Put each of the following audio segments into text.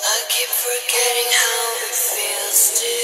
I keep forgetting how it feels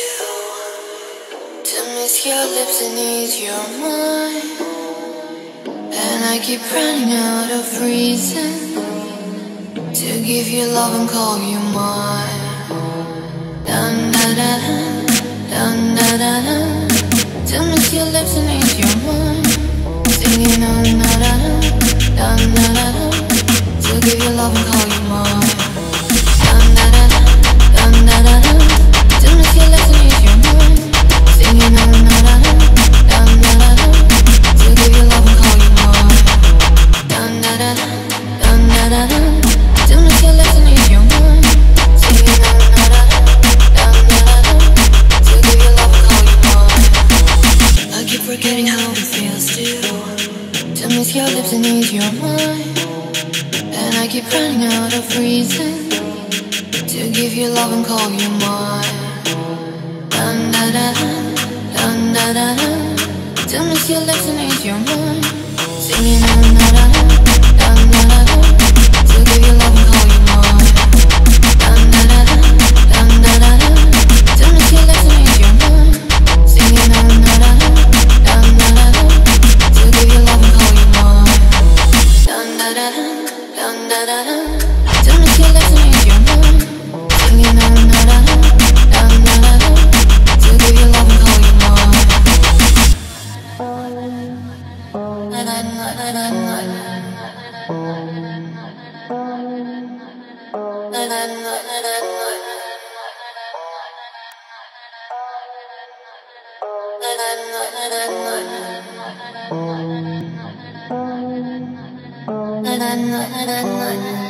to miss your lips and eat your mind. And I keep running out of reason to give you love and call you mine. Dun da da da, dun da da da. To miss your lips and eat your mind. Singing dun da da da, dun da da da. To give you love and call you mine. Dun da da da, dun da da da. To miss your lips and eat your mind. Singing dun da da da, dun da da da. To give you love and call you mine. Dun da da da, dun da da da. To miss your lips and eat your mind. Singing dun da da da, dun da da da. To give you love and call you mine. I keep forgetting how it feels to miss your lips and eat your mind. And I keep running out of reason to give you love and call you mine. Dun da da da, dun da da da. To miss your lips and eat your mind. Singing dun da da da, dun da da da. To give you love and call you mine. Dun da da da, dun da da da. To miss your lips and eat your mind. Singing dun da da da, dun da da da. To give you love and call you mine. Dun da da da, dun da da da. To miss your lips and eat your mind. Singing dun da da da, dun da da da. To give you love and call you mine. Na na na na na na. Na na na na na na. Na na na na na na. Na na na na na na.